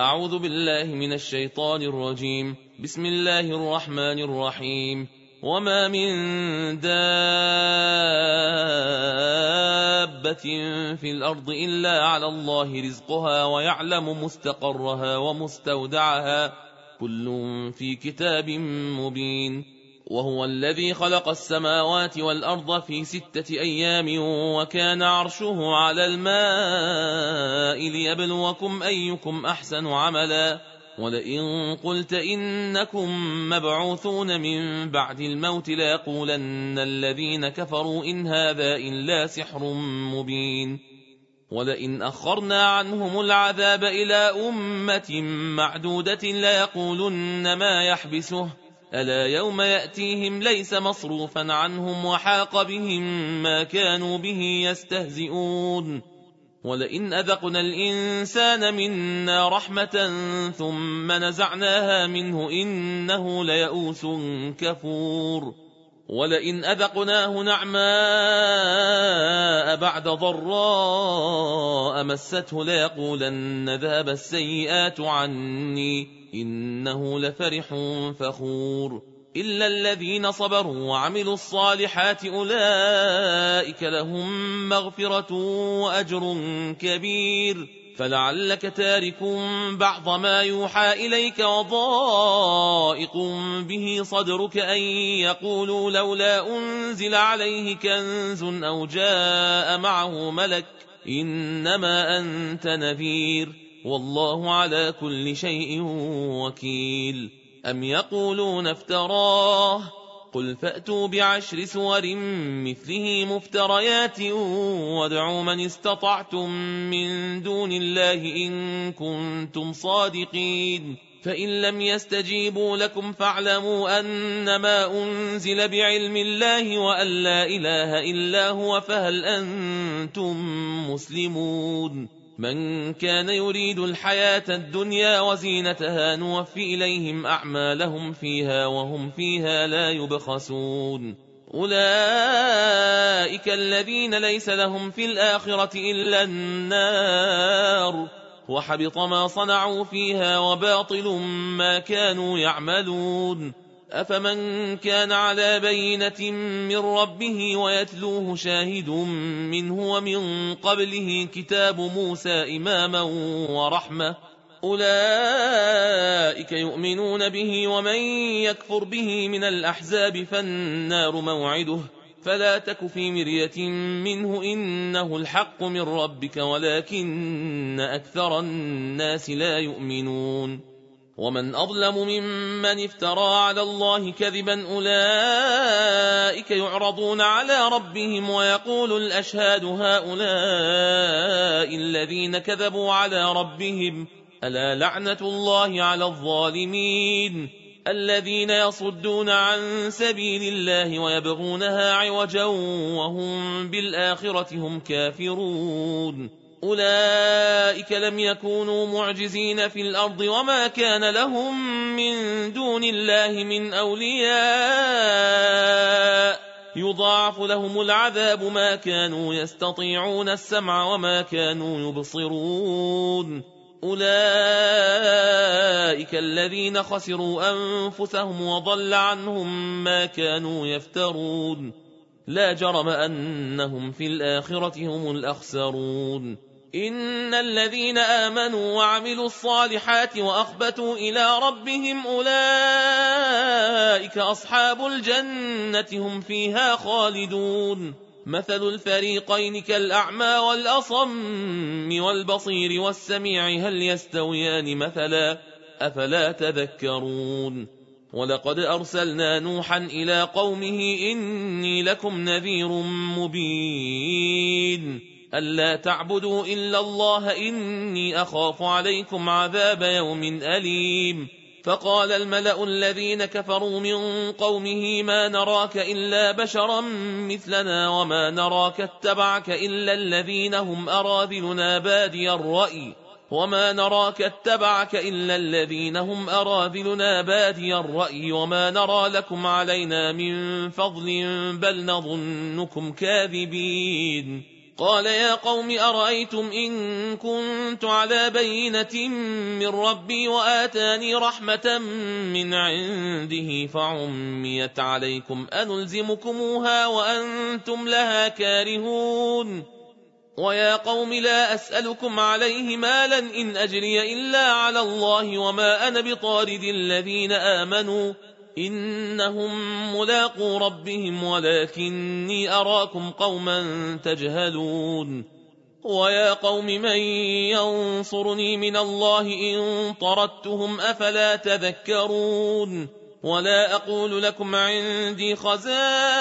أعوذ بالله من الشيطان الرجيم. بسم الله الرحمن الرحيم. وما من دابة في الأرض إلا على الله رزقها ويعلم مستقرها ومستودعها كل في كتاب مبين. وهو الذي خلق السماوات والأرض في 6 أيام وكان عرشه على الماء ليبلوكم أيكم أحسن عملا. ولئن قلت إنكم مبعوثون من بعد الموت ليقولن الذين كفروا إن هذا إلا سحر مبين. ولئن أخرنا عنهم العذاب إلى أمة معدودة ليقولن ما يحبسه ألا يوم يأتيهم ليس مصروفا عنهم وحاق بهم ما كانوا به يستهزئون. ولئن أذقنا الإنسان منا رحمة ثم نزعناها منه إنه ليئوس كفور. ولئن أذقناه نعماء بعد ضراء مسته ليقولن ذهب السيئات عني إنه لفرح فخور. إلا الذين صبروا وعملوا الصالحات أولئك لهم مغفرة وأجر كبير. فلعلك تارك بعض ما يوحى إليك وضائق به صدرك أن يقولوا لولا أنزل عليه كنز أو جاء معه ملك إنما أنت نذير والله على كل شيء وكيل. أم يقولون افتراه قل فأتوا ب10 سور مثله مفتريات وادعوا من استطعتم من دون الله إن كنتم صادقين. فإن لم يستجيبوا لكم فاعلموا أنما أنزل بعلم الله وأن لا إله إلا هو فهل أنتم مسلمون. من كان يريد الحياة الدنيا وزينتها نوفي إليهم أعمالهم فيها وهم فيها لا يبخسون. أولئك الذين ليس لهم في الآخرة إلا النار وحبط ما صنعوا فيها وباطل ما كانوا يعملون. أفمن كان على بينة من ربه ويتلوه شاهد منه ومن قبله كتاب موسى إماما ورحمة أولئك يؤمنون به ومن يكفر به من الأحزاب فالنار موعده فلا تك في مرية منه إنه الحق من ربك ولكن أكثر الناس لا يؤمنون. ومن أظلم ممن افترى على الله كذبا أولئك يعرضون على ربهم ويقول الأشهاد هؤلاء الذين كذبوا على ربهم ألا لعنة الله على الظالمين الذين يصدون عن سبيل الله ويبغونها عوجا وهم بالآخرة هم كافرون. أولئك لم يكونوا معجزين في الأرض وما كان لهم من دون الله من أولياء يضاعف لهم العذاب ما كانوا يستطيعون السمع وما كانوا يبصرون. أولئك الذين خسروا أنفسهم وضل عنهم ما كانوا يفترون. لا جرم أنهم في الآخرة هم الأخسرون. إن الذين آمنوا وعملوا الصالحات وأخبتوا إلى ربهم أولئك أصحاب الجنة هم فيها خالدون. مثل الفريقين كالأعمى والأصم والبصير والسميع هل يستويان مثلا أفلا تذكرون. ولقد أرسلنا نوحا إلى قومه إني لكم نذير مبين ألا تعبدوا إلا الله إني أخاف عليكم عذاب يوم أليم. فقال الملأ الذين كفروا من قومه ما نراك إلا بشرا مثلنا وما نراك اتبعك إلا الذين هم أراذلنا بادي الرأي وما نرى لكم علينا من فضل بل نظنكم كاذبين. قال يا قوم أرأيتم إن كنت على بينة من ربي وآتاني رحمة من عنده فعميت عليكم أنلزمكموها وأنتم لها كارهون ويا قوم لا أسألكم عليه مالا إن أجري إلا على الله وما أنا بطارد الذين آمنوا إنهم ملاقو ربهم ولكني أراكم قوما تجهلون ويا قوم من ينصرني من الله إن طردتهم أفلا تذكرون ولا أقول لكم عندي خزائن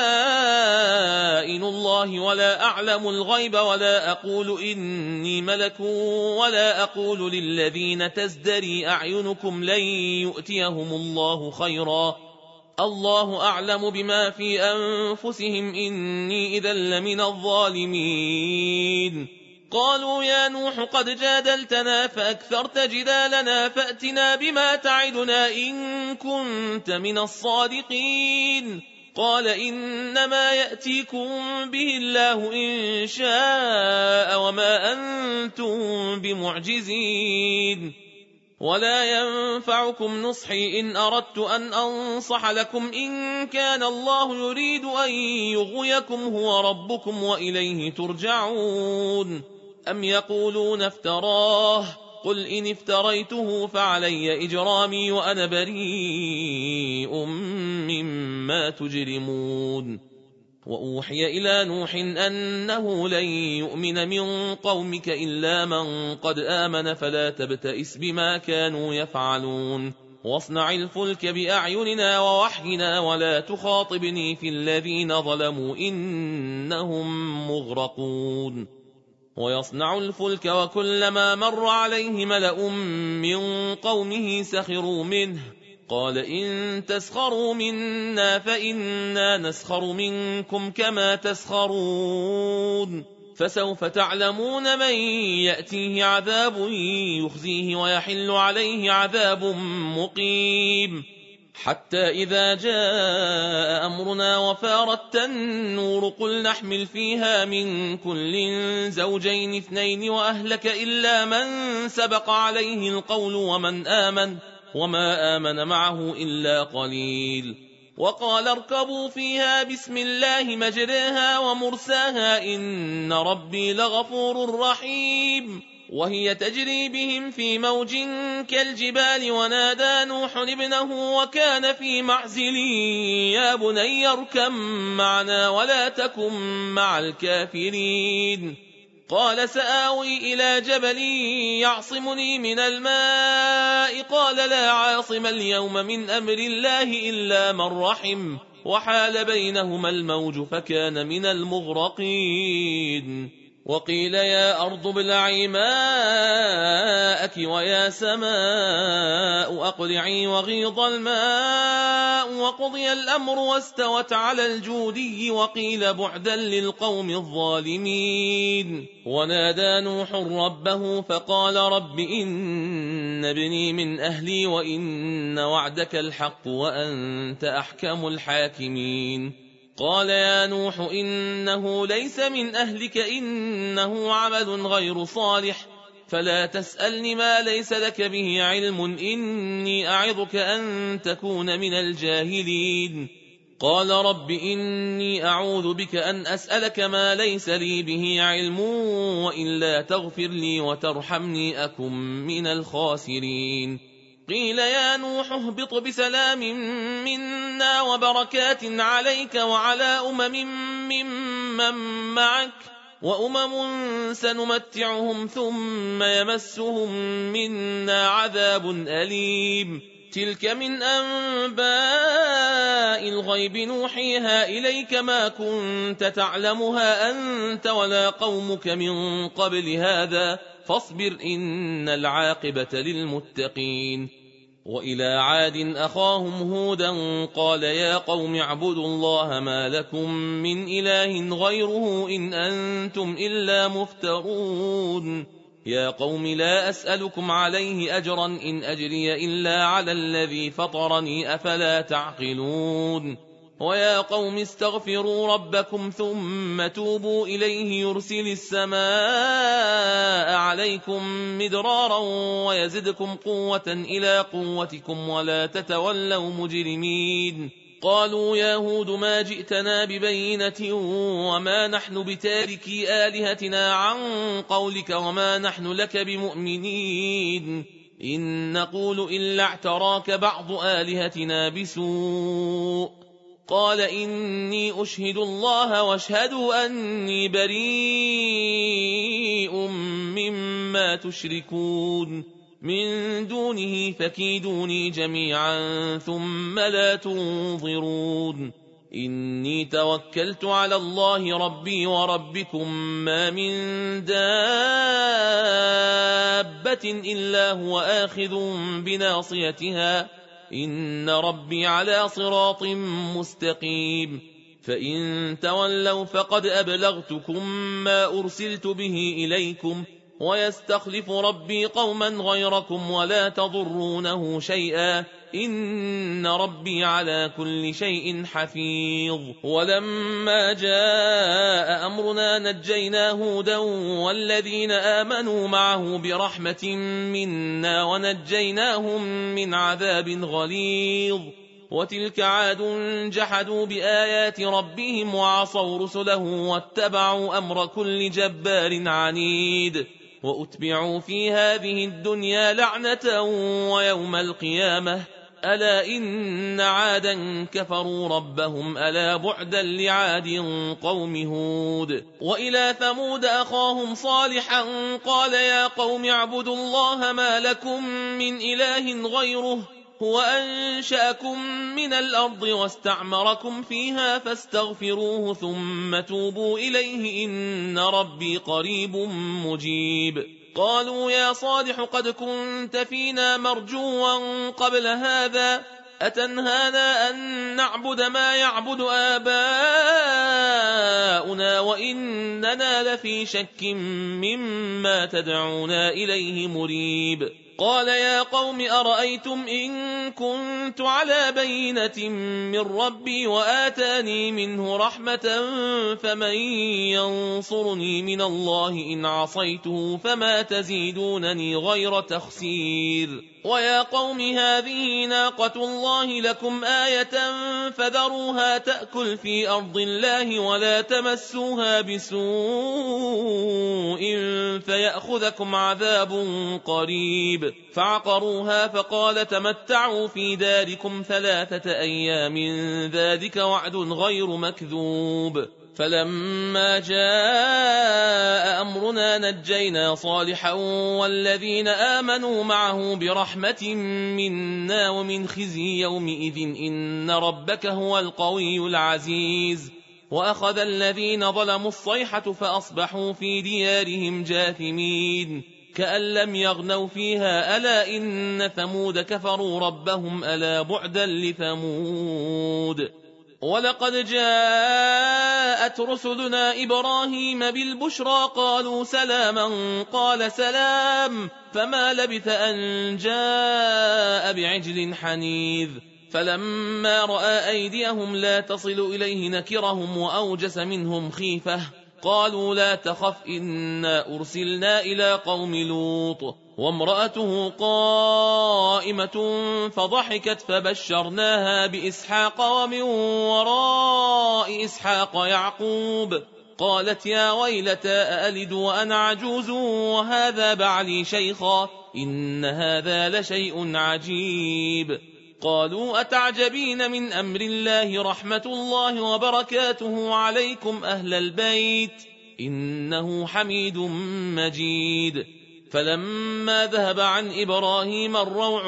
الله ولا أعلم الغيب ولا أقول إني ملك ولا أقول للذين تزدري أعينكم لن يؤتيهم الله خيرا الله أعلم بما في أنفسهم إني إذا لمن الظالمين قالوا يا نوح قد جادلتنا فأكثرت جدالنا فأتنا بما تعدنا إن كنت من الصادقين قال إنما يأتيكم به الله إن شاء وما أنتم بمعجزين ولا ينفعكم نصحي إن أردت أن أنصح لكم إن كان الله يريد أن يغويكم هو ربكم وإليه ترجعون أم يقولون افتراه قل إن افتريته فعلي إجرامي وأنا بريء مما تجرمون وأوحي إلى نوح أنه لن يؤمن من قومك إلا من قد آمن فلا تبتئس بما كانوا يفعلون واصنع الفلك بأعيننا ووحينا ولا تخاطبني في الذين ظلموا إنهم مغرقون ويصنع الفلك وكلما مر عليه ملأ من قومه سخروا منه قال إن تسخروا منا فإنا نسخر منكم كما تسخرون فسوف تعلمون من يأتيه عذاب يخزيه ويحل عليه عذاب مقيم حتى إذا جاء أمرنا وفارت النور قل نحمل فيها من كل زوجين اثنين وأهلك إلا من سبق عليه القول وما آمن معه إلا قليل وقال اركبوا فيها بسم الله مجريها ومرساها إن ربي لغفور رحيم وهي تجري بهم في موج كالجبال ونادى نوح ابنه وكان في معزل يا بني اركب معنا ولا تكن مع الكافرين قال سآوي إلى جبل يعصمني من الماء قال لا عاصم اليوم من أمر الله إلا من رحم وحال بينهما الموج فكان من المغرقين وقيل يا أرض ابلعي ماءك ويا سماء أقلعي وغيض الماء وقضي الأمر واستوت على الجودي وقيل بعدا للقوم الظالمين ونادى نوح ربه فقال رب إن ابني من أهلي وإن وعدك الحق وأنت أحكم الحاكمين قال يا نوح إنه ليس من أهلك إنه عمل غير صالح فلا تسألني ما ليس لك به علم إني أعظك أن تكون من الجاهلين قال رب إني أعوذ بك أن أسألك ما ليس لي به علم وإلا تغفر لي وترحمني أكن من الخاسرين قيل يا نوح اهبط بسلام منا وبركات عليك وعلى ممن معك سنمتعهم ثم يمسهم منا عذاب أليم تلك من أنباء الغيب نوحيها إليك ما كنت تعلمها أنت ولا قومك من قبل هذا فاصبر إن العاقبة للمتقين وإلى عاد أخاهم هودا قال يا قوم اعبدوا الله ما لكم من إله غيره إن أنتم إلا مفترون يا قوم لا أسألكم عليه أجرا إن أجري إلا على الذي فطرني أفلا تعقلون ويا قوم استغفروا ربكم ثم توبوا إليه يرسل السماء عليكم مدرارا ويزدكم قوة إلى قوتكم ولا تتولوا مجرمين. قالوا يا هود ما جئتنا ببينة وما نحن بتاركي آلهتنا عن قولك وما نحن لك بمؤمنين إن نقول إلا اعتراك بعض آلهتنا بسوء. قال إني أشهد الله واشهدوا أني بريء مما تشركون من دونه فكيدوني جميعا ثم لا تنظرون. إني توكلت على الله ربي وربكم ما من دابة إلا هو آخذ بناصيتها إن ربي على صراط مستقيم. فإن تولوا فقد أبلغتكم ما أرسلت به إليكم ويستخلف ربي قوما غيركم ولا تضرونه شيئا إن ربي على كل شيء حفيظ. ولما جاء أمرنا نجينا هودا والذين آمنوا معه برحمة منا ونجيناهم من عذاب غليظ. وتلك عاد جحدوا بآيات ربهم وعصوا رسله واتبعوا أمر كل جبار عنيد. وأتبعوا في هذه الدنيا لعنة ويوم القيامة ألا إن عادا كفروا ربهم ألا بعدا لعاد قوم هود. وإلى ثمود أخاهم صالحا قال يا قوم اعبدوا الله ما لكم من إله غيره هو أنشأكم من الأرض واستعمركم فيها فاستغفروه ثم توبوا إليه إن ربي قريب مجيب. قالوا يا صالح قد كنت فينا مرجوا قبل هذا أتنهانا أن نعبد ما يعبد آباؤنا وإننا لفي شك مما تدعونا إليه مريب. قال يا قوم أرأيتم إن كنت على بينة من ربي وآتاني منه رحمة فمن ينصرني من الله إن عصيته فما تزيدونني غير تخسير. ويا قوم هذه ناقة الله لكم آية فذروها تأكل في أرض الله ولا تمسوها بسوء فيأخذكم عذاب قريب. فعقروها فقال تمتعوا في داركم 3 أيام ذلك وعد غير مكذوب. فلما جاء أمرنا نجينا صالحا والذين آمنوا معه برحمة منا ومن خزي يومئذ إن ربك هو القوي العزيز. وأخذ الذين ظلموا الصيحة فأصبحوا في ديارهم جاثمين كأن لم يغنوا فيها ألا إن ثمود كفروا ربهم ألا بعدا لثمود. ولقد جاءت رسلنا إبراهيم بالبشرى قالوا سلاما قال سلام فما لبث أن جاء بعجل حنيذ. فلما رأى أيديهم لا تصل إليه نكرهم وأوجس منهم خيفة قالوا لا تخف إنا أرسلنا إلى قوم لوط وامرأته قائمة فضحكت فبشرناها بإسحاق ومن وراء إسحاق يعقوب. قالت يا ويلتى أألد وأنا عجوز وهذا بعلي شيخا إن هذا لشيء عجيب. قالوا أتعجبين من أمر الله رحمة الله وبركاته عليكم أهل البيت إنه حميد مجيد. فلما ذهب عن إبراهيم الروع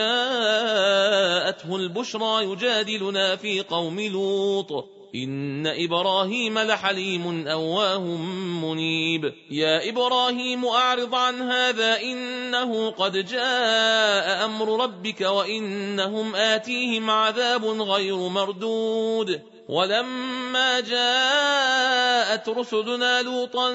وجاءته البشرى يجادلنا في قوم لوط إن إبراهيم لحليم أواه منيب. يا إبراهيم أعرض عن هذا إنه قد جاء أمر ربك وإنهم آتيهم عذاب غير مردود. ولما جاءت رسلنا لوطا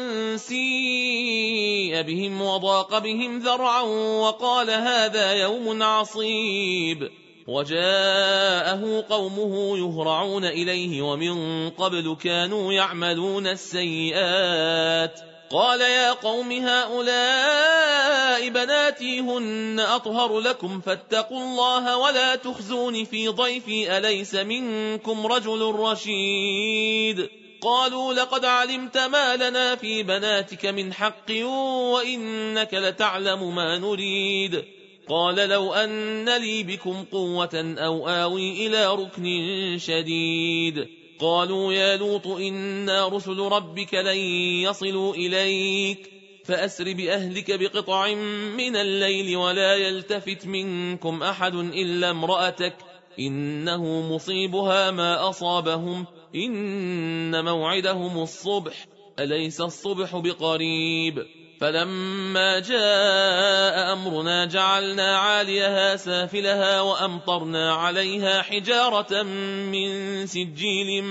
سيء بهم وضاق بهم ذرعا وقال هذا يوم عصيب. وجاءه قومه يهرعون إليه ومن قبل كانوا يعملون السيئات. قال يا قوم هؤلاء بناتي هن أطهر لكم فاتقوا الله ولا تخزون في ضيفي أليس منكم رجل رشيد. قالوا لقد علمت ما لنا في بناتك من حق وإنك لتعلم ما نريد. قال لو أن لي بكم قوة أو آوي إلى ركن شديد. قالوا يا لوط إنا رسل ربك لن يصلوا إليك فأسر بأهلك بقطع من الليل ولا يلتفت منكم أحد إلا امرأتك إنه مصيبها ما أصابهم إن موعدهم الصبح أليس الصبح بقريب. فلما جاء أمرنا جعلنا عاليها سافلها وأمطرنا عليها حجارة من سجيل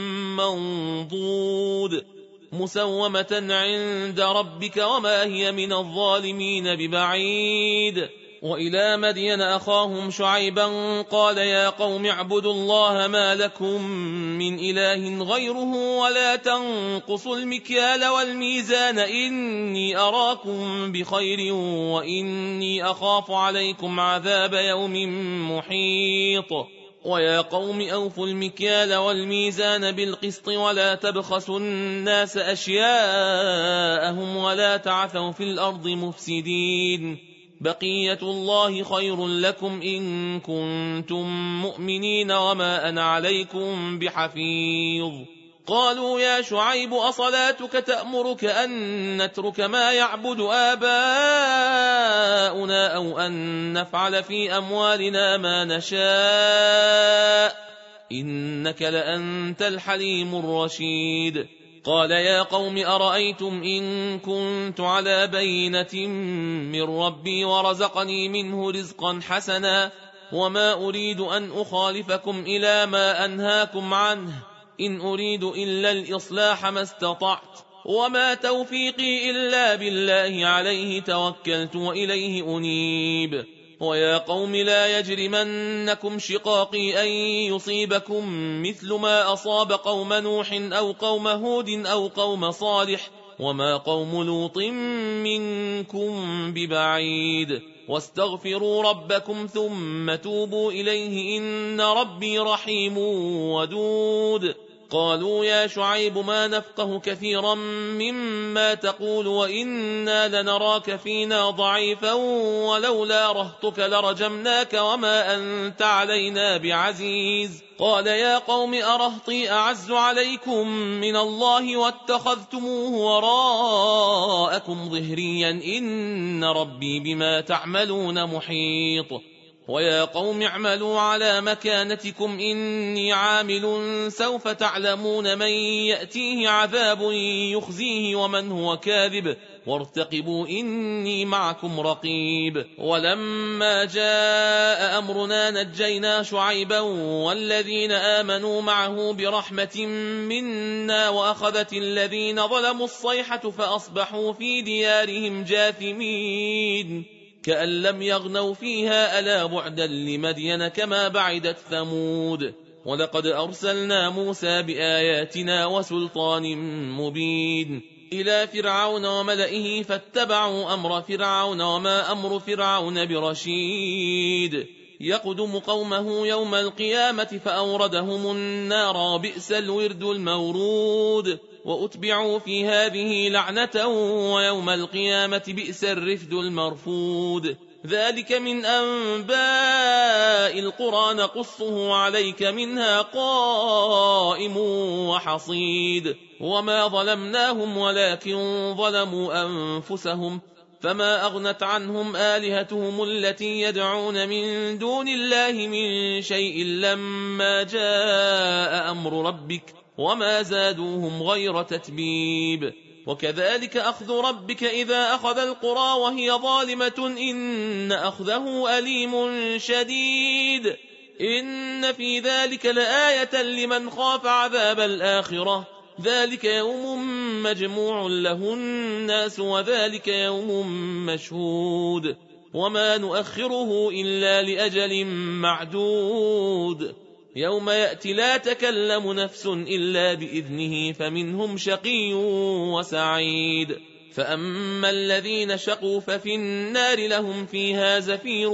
منضود مسومة عند ربك وما هي من الظالمين ببعيد. وإلى مدين أخاهم شعيبا قال يا قوم اعبدوا الله ما لكم من إله غيره ولا تنقصوا المكيال والميزان إني أراكم بخير وإني أخاف عليكم عذاب يوم محيط. ويا قوم أوفوا المكيال والميزان بالقسط ولا تبخسوا الناس أشياءهم ولا تعثوا في الأرض مفسدين. بقية الله خير لكم إن كنتم مؤمنين وما أنا عليكم بحفيظ. قالوا يا شعيب أصلاتك تأمرك أن نترك ما يعبد آباؤنا أو أن نفعل في أموالنا ما نشاء إنك لأنت الحليم الرشيد. قال يا قوم أرأيتم إن كنت على بينة من ربي ورزقني منه رزقا حسنا وما أريد أن أخالفكم إلى ما أنهاكم عنه إن أريد إلا الإصلاح ما استطعت وما توفيقي إلا بالله عليه توكلت وإليه أنيب. ويا قوم لا يجرمنكم شقاقي أن يصيبكم مثل ما أصاب قوم نوح أو قوم هود أو قوم صالح وما قوم لوط منكم ببعيد. واستغفروا ربكم ثم توبوا إليه إن ربي رحيم ودود. قالوا يا شعيب ما نفقه كثيرا مما تقول وإنا لنراك فينا ضعيفا ولولا رهطك لرجمناك وما أنت علينا بعزيز. قال يا قوم أرهطي أعز عليكم من الله واتخذتموه وراءكم ظهريا إن ربي بما تعملون محيط. ويا قوم اعملوا على مكانتكم إني عامل سوف تعلمون من يأتيه عذاب يخزيه ومن هو كاذب وارتقبوا إني معكم رقيب. ولما جاء أمرنا نجينا شعيبا والذين آمنوا معه برحمة منا وأخذت الذين ظلموا الصيحة فأصبحوا في ديارهم جاثمين كأن لم يغنوا فيها ألا بعدا لمدين كما بعدت ثمود. ولقد أرسلنا موسى بآياتنا وسلطان مبين إلى فرعون وملئه فاتبعوا أمر فرعون وما أمر فرعون برشيد. يقدم قومه يوم القيامة فأوردهم النار بئس الورد المورود وأتبعوا في هذه لعنة ويوم القيامة بئس الرفد المرفود. ذلك من أنباء القرى نقصه عليك منها قائم وحصيد. وما ظلمناهم ولكن ظلموا أنفسهم فما أغنت عنهم آلهتهم التي يدعون من دون الله من شيء لما جاء أمر ربك وما زادوهم غير تتبيب. وكذلك أخذ ربك إذا أخذ القرى وهي ظالمة إن أخذه أليم شديد. إن في ذلك لآية لمن خاف عذاب الآخرة ذلك يوم مجموع له الناس وذلك يوم مشهود. وما نؤخره إلا لأجل معدود يوم يأتي لا تكلم نفس إلا بإذنه فمنهم شقي وسعيد فأما الذين شقوا ففي النار لهم فيها زفير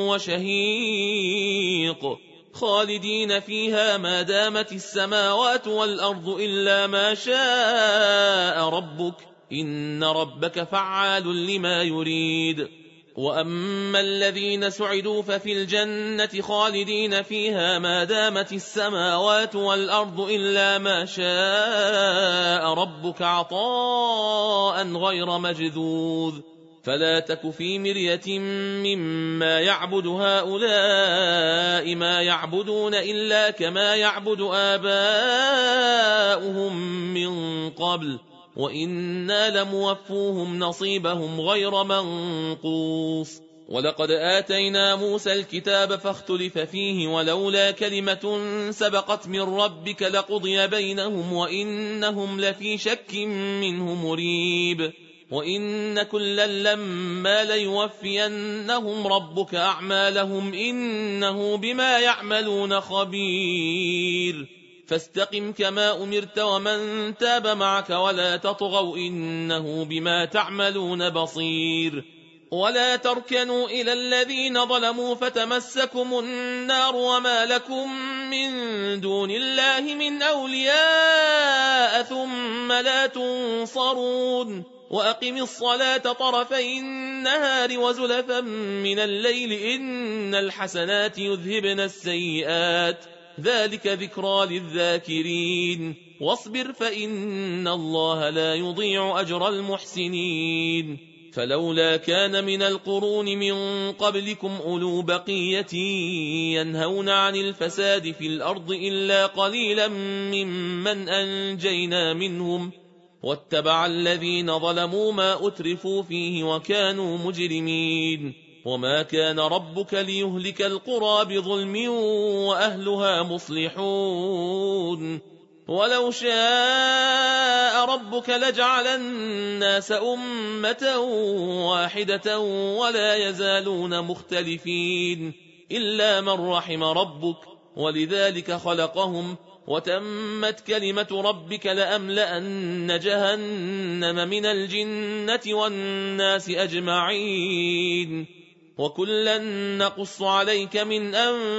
وشهيق خالدين فيها ما دامت السماوات والأرض إلا ما شاء ربك إن ربك فعال لما يريد وأما الذين سعدوا ففي الجنة خالدين فيها ما دامت السماوات والأرض إلا ما شاء ربك عطاء غير مجذوذ فلا تك في مرية مما يعبد هؤلاء ما يعبدون إلا كما يعبد آباؤهم من قبل وإنا لموفوهم نصيبهم غير منقوص ولقد آتينا موسى الكتاب فاختلف فيه ولولا كلمة سبقت من ربك لقضي بينهم وإنهم لفي شك منه مريب وإن كلا لما ليوفينهم ربك أعمالهم إنه بما يعملون خبير فاستقم كما أمرت ومن تاب معك ولا تطغوا إنه بما تعملون بصير ولا تركنوا إلى الذين ظلموا فتمسكم النار وما لكم من دون الله من أولياء ثم لا تنصرون وأقم الصلاة طرفي النهار وزلفا من الليل إن الحسنات يذهبن السيئات ذلك ذكرى للذاكرين واصبر فإن الله لا يضيع أجر المحسنين فلولا كان من القرون من قبلكم أولو بقية ينهون عن الفساد في الأرض إلا قليلا ممن أنجينا منهم واتبع الذين ظلموا ما أترفوا فيه وكانوا مجرمين وما كان ربك ليهلك القرى بظلم وأهلها مصلحون ولو شاء ربك لجعل الناس أمة واحدة ولا يزالون مختلفين إلا من رحم ربك ولذلك خلقهم وتمت كلمة ربك لأملأن جهنم من الجنة والناس أجمعين وكلا نقص عليك من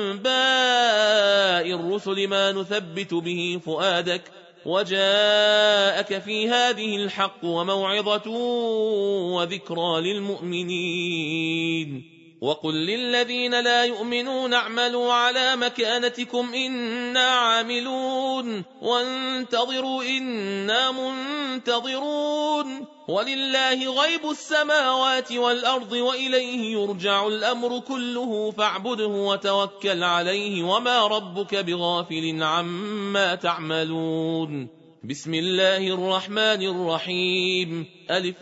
أنباء الرسل ما نثبت به فؤادك وجاءك في هذه الحق وموعظة وذكرى للمؤمنين وقل للذين لا يؤمنون اعملوا على مكانتكم إنا عاملون وانتظروا إنا منتظرون ولله غيب السماوات والأرض وإليه يرجع الأمر كله فاعبده وتوكل عليه وما ربك بغافل عما تعملون بسم الله الرحمن الرحيم ألف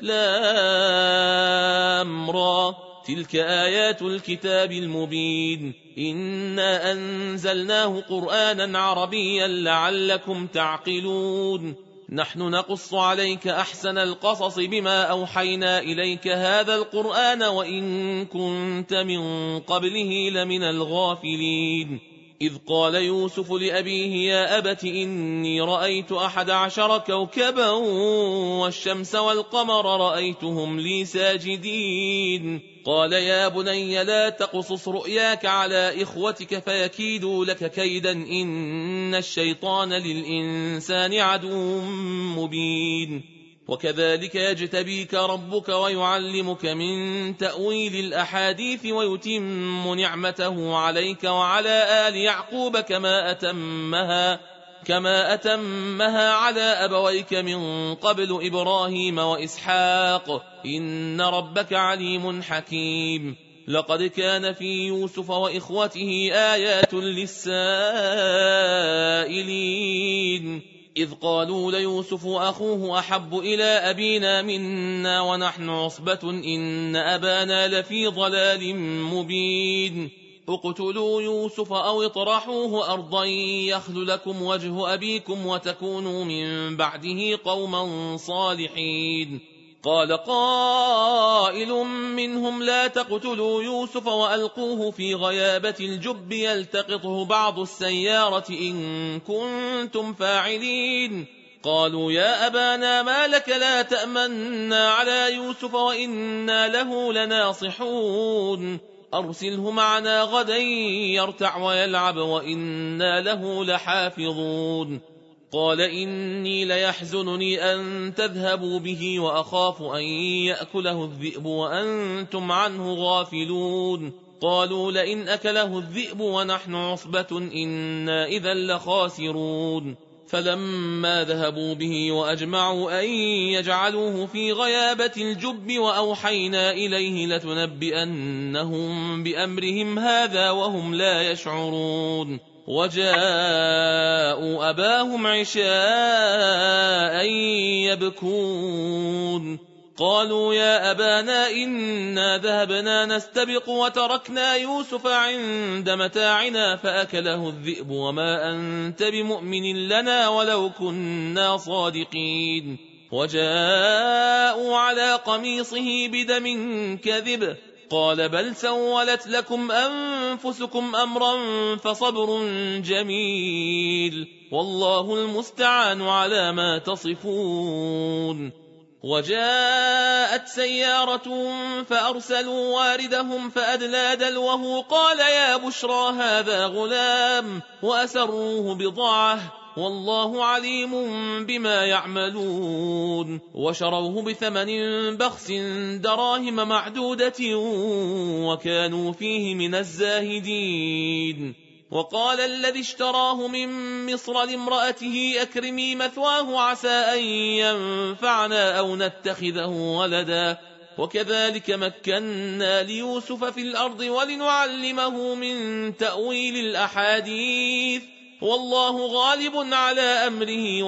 لام را تلك آيات الكتاب المبين إنا أنزلناه قرآنا عربيا لعلكم تعقلون نحن نقص عليك أحسن القصص بما أوحينا إليك هذا القرآن وإن كنت من قبله لمن الغافلين إذ قال يوسف لأبيه يا أبت إني رأيت 11 كوكبا والشمس والقمر رأيتهم لي ساجدين قال يا بني لا تقصص رؤياك على إخوتك فيكيدوا لك كيدا إن الشيطان للإنسان عدو مبين وكذلك يجتبيك ربك ويعلمك من تأويل الأحاديث ويتم نعمته عليك وعلى آل يعقوب كما أتمها على أبويك من قبل إبراهيم وإسحاق إن ربك عليم حكيم لقد كان في يوسف وإخوته آيات للسائلين إذ قالوا ليوسف أخوه أحب إلى أبينا منا ونحن عصبة إن أبانا لفي ضلال مبين اقتلوا يوسف أو اطرحوه أرضا يخل لكم وجه أبيكم وتكونوا من بعده قوما صالحين قال قائل منهم لا تقتلوا يوسف وألقوه في غيابة الجب يلتقطه بعض السيارة إن كنتم فاعلين. قالوا يا أبانا ما لك لا تأمنا على يوسف وإنا له لناصحون أرسله معنا غدا يرتع ويلعب وإنا له لحافظون. قال إني ليحزنني أن تذهبوا به وأخاف أن يأكله الذئب وأنتم عنه غافلون. قالوا لئن أكله الذئب ونحن عصبة إنا إذا لخاسرون. فلما ذهبوا به وأجمعوا أن يجعلوه في غيابة الجب وأوحينا إليه لتنبئنهم بأمرهم هذا وهم لا يشعرون. وجاءوا أباهم عشاء يبكون. قالوا يا أبانا إنا ذهبنا نستبق وتركنا يوسف عند متاعنا فأكله الذئب وما أنت بمؤمن لنا ولو كنا صادقين. وجاءوا على قميصه بدم كذب قال بل سولت لكم أنفسكم أمرا فصبر جميل والله المستعان على ما تصفون. وجاءت سيارة فأرسلوا واردهم فأدلى دلوه قال يا بشرى هذا غلام وأسروه بضاعة والله عليم بما يعملون. وشروه بثمن بخس دراهم معدودة وكانوا فيه من الزاهدين. وقال الذي اشتراه من مصر لامرأته أكرمي مثواه عسى أن ينفعنا أو نتخذه ولدا وكذلك مكنا ليوسف في الأرض ولنعلمه من تأويل الأحاديث والله غالب على أمره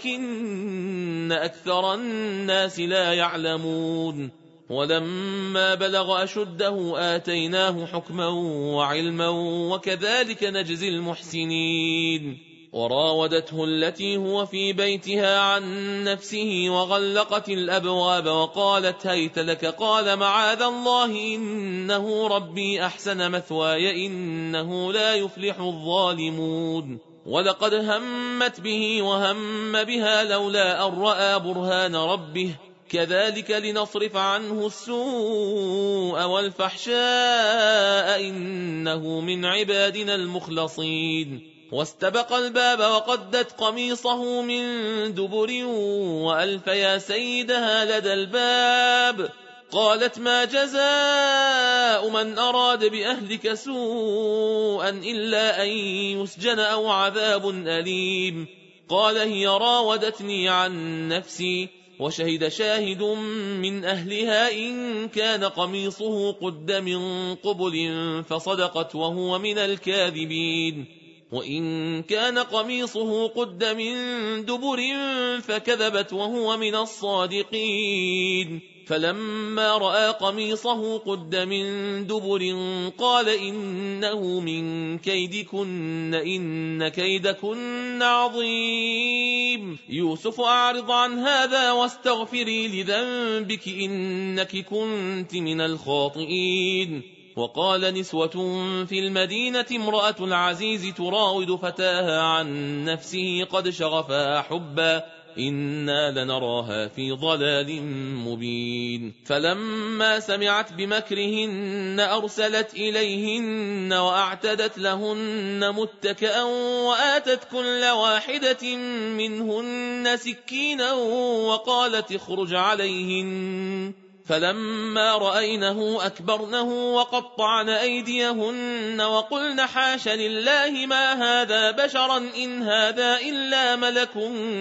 ولكن أكثر الناس لا يعلمون. ولما بلغ أشده آتيناه حكما وعلما وكذلك نجزي المحسنين. وراودته التي هو في بيتها عن نفسه وغلقت الأبواب وقالت هيت لك قال معاذ الله إنه ربي أحسن مثواي إنه لا يفلح الظالمون. ولقد همت به وهم بها لولا أن رأى برهان ربه كذلك لنصرف عنه السوء والفحشاء إنه من عبادنا المخلصين. واستبق الباب وقدت قميصه من دبر وألف يا سيدها لدى الباب قالت ما جزاء من أراد بأهلك سوءا إلا أن يسجن أو عذاب أليم. قال هي راودتني عن نفسي وشهد شاهد من أهلها إن كان قميصه قد من قبل فصدقت وهو من الكاذبين وإن كان قميصه قد من دبر فكذبت وهو من الصادقين. فلما رأى قميصه قد من دبر قال إنه من كيدكن إن كيدكن عظيم. يوسف أعرض عن هذا واستغفري لذنبك إنك كنت من الخاطئين. وقال نسوة في المدينة امرأة العزيز تراود فتاها عن نفسه قد شغفها حبا إنا لنراها في ضلال مبين. فلما سمعت بمكرهن أرسلت إليهن وأعتدت لهن متكئا وآتت كل واحدة منهن سكينا وقالت اخرج عليهن. فلما رأينه أكبرنه وقطعن أيديهن وقلن حاش لله ما هذا بشرا إن هذا إلا ملك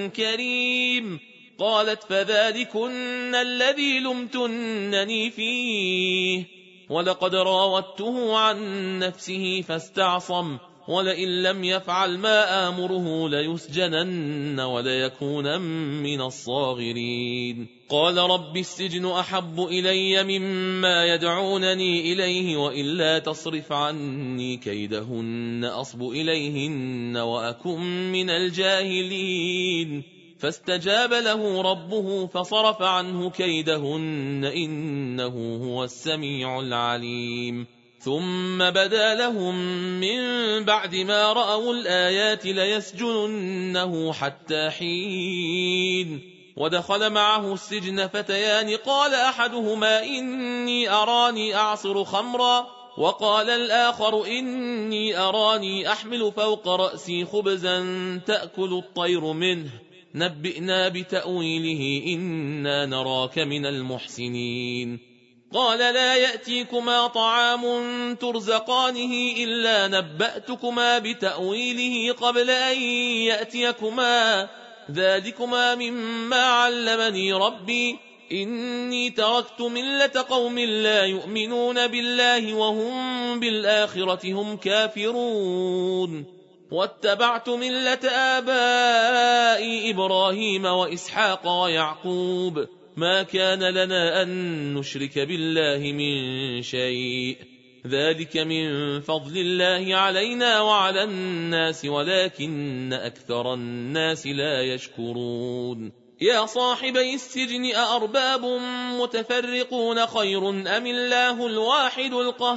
كريم. قالت فذلكن الذي لمتنني فيه ولقد راودته عن نفسه فاستعصم ولئن لم يفعل ما آمره ليسجنن وليكون من الصاغرين. قال رب السجن أحب إلي مما يدعونني إليه وإلا تصرف عني كيدهن أصب إليهن وأكن من الجاهلين. فاستجاب له ربه فصرف عنه كيدهن إنه هو السميع العليم ثم بدا لهم من بعد ما رأوا الآيات ليسجننه حتى حين ودخل معه السجن فتيان قال أحدهما إني أراني أعصر خمرا وقال الآخر إني أراني أحمل فوق رأسي خبزا تأكل الطير منه نبئنا بتأويله إنا نراك من المحسنين قال لا يأتيكما طعام ترزقانه إلا نبأتكما بتأويله قبل أن يأتيكما ذلكما مما علمني ربي إني تركت ملة قوم لا يؤمنون بالله وهم بالآخرة هم كافرون واتبعت ملة آبائي إبراهيم وإسحاق ويعقوب ما كان لنا أن نشرك بالله من شيء ذلك من فضل الله علينا وعلى الناس ولكن أكثر الناس لا يشكرون يا صاحبي السجن أأرباب متفرقون خير أم الله الواحد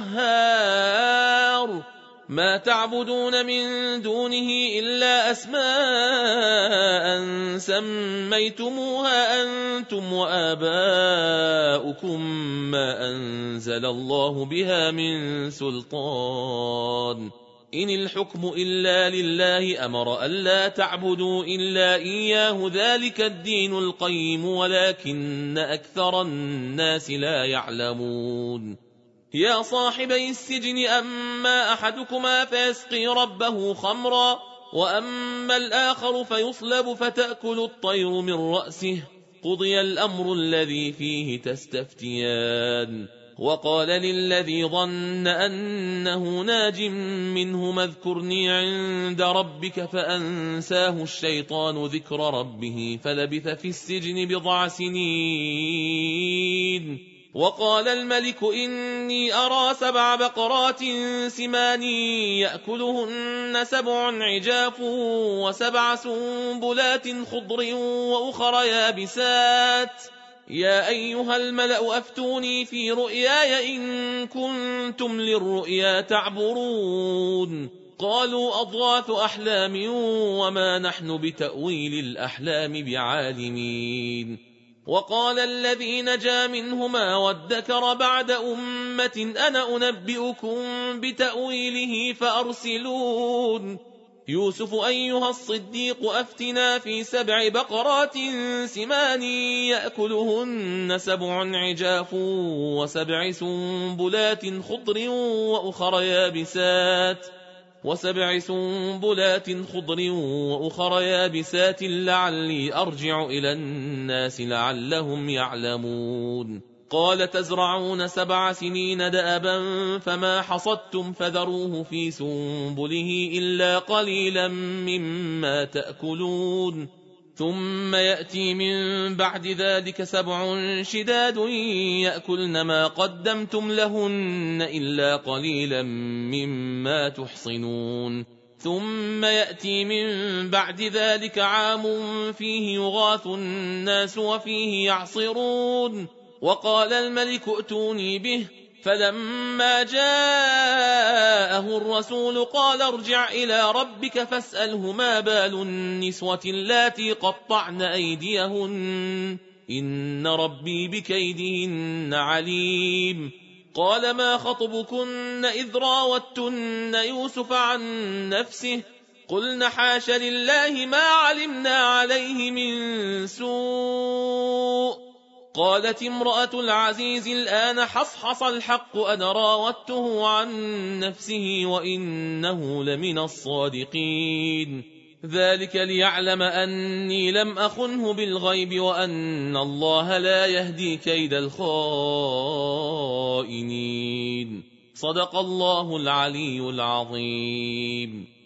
القهار ما تعبدون من دونه إلا أسماء سميتموها أنتم وآباؤكم ما أنزل الله بها من سلطان إن الحكم إلا لله أمر ألا تعبدوا إلا إياه ذلك الدين القيم ولكن أكثر الناس لا يعلمون يا صاحبي السجن أما أحدكما فيسقي ربه خمرا وأما الآخر فيصلب فتأكل الطير من رأسه قضي الأمر الذي فيه تستفتيان وقال للذي ظن أنه ناج منه اذكرني عند ربك فأنساه الشيطان ذكر ربه فلبث في السجن بضع سنين وقال الملك إني أرى 7 بقرات سمان يأكلهن 7 عجاف و7 سنبلات خضر وأخر يابسات يا أيها الملأ أفتوني في رؤياي إن كنتم للرؤيا تعبرون قالوا أضغاث أحلام وما نحن بتأويل الأحلام بعالمين وقال الذي نجا منهما وادكر بعد أمة أنا أنبئكم بتأويله فأرسلون يوسف أيها الصديق أفتنا في 7 بقرات سمان يأكلهن 7 عجاف و7 سنبلات خضر وأخر يابسات لعلي أرجع إلى الناس لعلهم يعلمون قال تزرعون 7 سنين دأبا فما حصدتم فذروه في سنبله إلا قليلا مما تأكلون ثم يأتي من بعد ذلك 7 شداد يأكلن ما قدمتم لهن إلا قليلا مما تحصنون ثم يأتي من بعد ذلك عام فيه يغاث الناس وفيه يعصرون وقال الملك ائتوني به فلما جاءه الرسول قال ارجع إلى ربك فاسأله ما بال النسوة اللاتي قطعن أيديهن إن ربي بكيدهن عليم قال ما خطبكن إذ راوتن يوسف عن نفسه قلن حاش لله ما علمنا عليه من سوء قالت امرأة العزيز الآن حصحص الحق أنا راودته عن نفسه وإنه لمن الصادقين ذلك ليعلم أني لم أخنه بالغيب وأن الله لا يهدي كيد الخائنين صدق الله العلي العظيم.